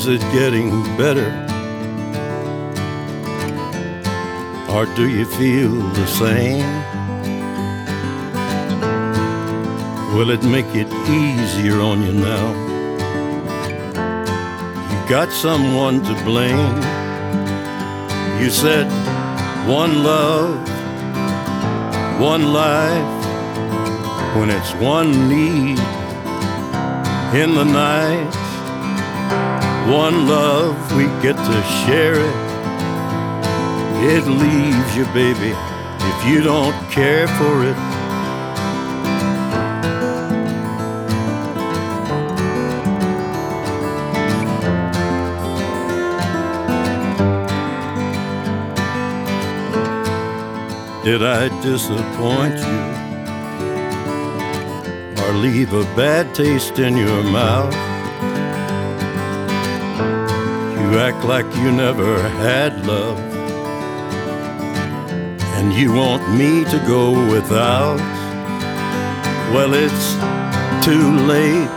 Is it getting better? Or do you feel the same? Will it make it easier on you now? You got someone to blame. You said one love, one life, when it's one need in the night. One love, we get to share it. It leaves you, baby, if you don't care for it. Did I disappoint you or leave a bad taste in your mouth? You act like you never had love, and you want me to go without. Well, it's too late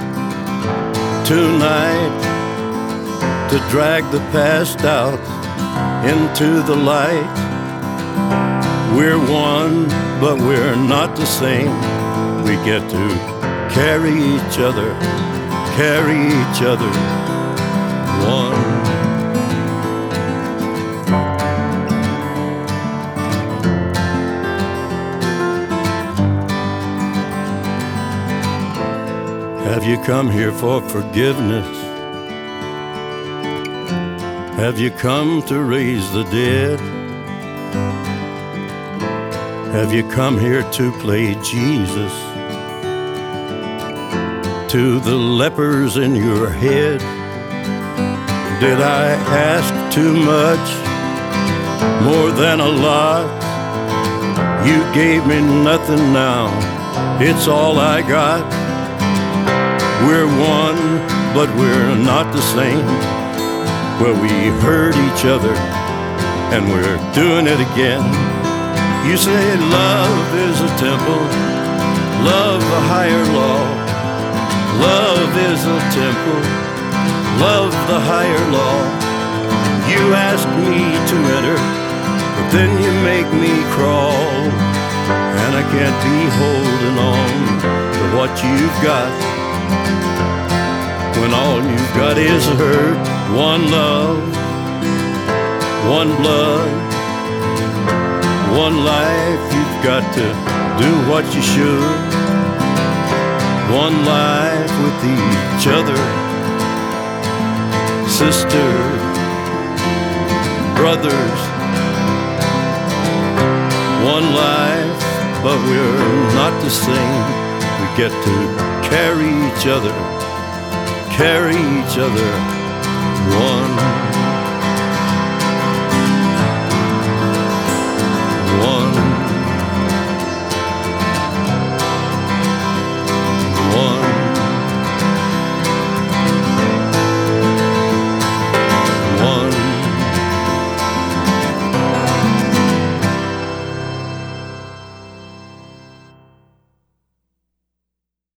tonight to drag the past out into the light. We're one, but we're not the same. We get to carry each other, carry each other, one. Have you come here for forgiveness? Have you come to raise the dead? Have you come here to play Jesus to the lepers in your head? Did I ask too much, more than a lot? You gave me nothing now, it's all I got. We're one, but we're not the same. Well, we hurt each other, and we're doing it again. You say love is a temple, love a higher law. Love is a temple, love the higher law. You ask me to enter, but then you make me crawl. And I can't be holding on to what you've got, when all you've got is hurt. One love, one blood, one life. You've got to do what you should. One life with each other, sisters, brothers. One life, but we're not the same. We get to carry each other, carry each other, one.